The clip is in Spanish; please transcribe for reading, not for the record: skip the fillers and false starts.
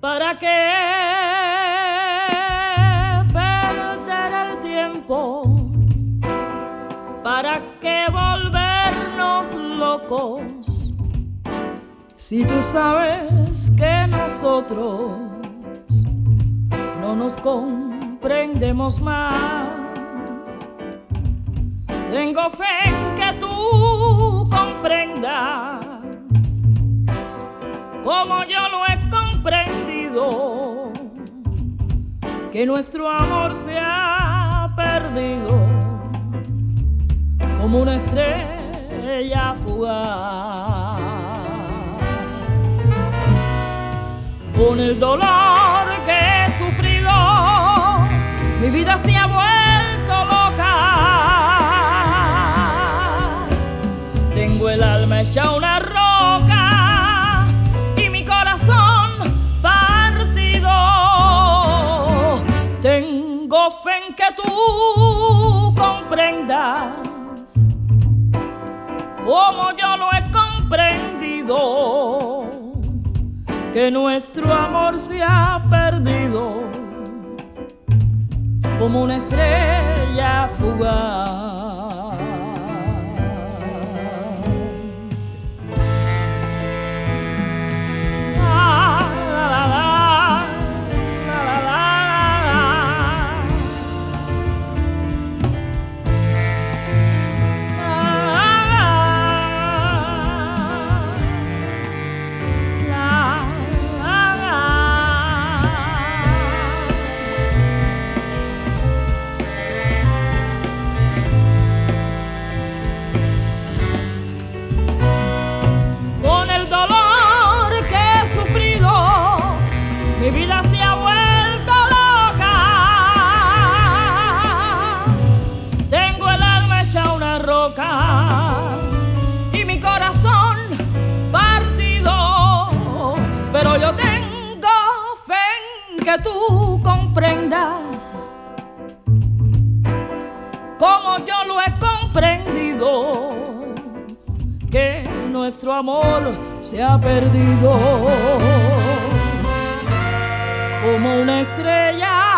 ¿Para qué perder el tiempo? ¿Para qué volvernos locos? Si tú sabes que nosotros no nos comprendemos más. Tengo fe en que tú comprendas como yo lo he comprendido, que nuestro amor se ha perdido como una estrella fugaz. Con el dolor que he sufrido, mi vida se ha vuelto loca. Tengo el alma hecha una roca y mi corazón partido. Tengo fe en que tú comprendas como yo lo he comprendido, que nuestro amor se ha perdido como una estrella fugaz. Mi vida se ha vuelto loca. Tengo el alma hecha una roca y mi corazón partido. Pero yo tengo fe en que tú comprendas como yo lo he comprendido, que nuestro amor se ha perdido como una estrella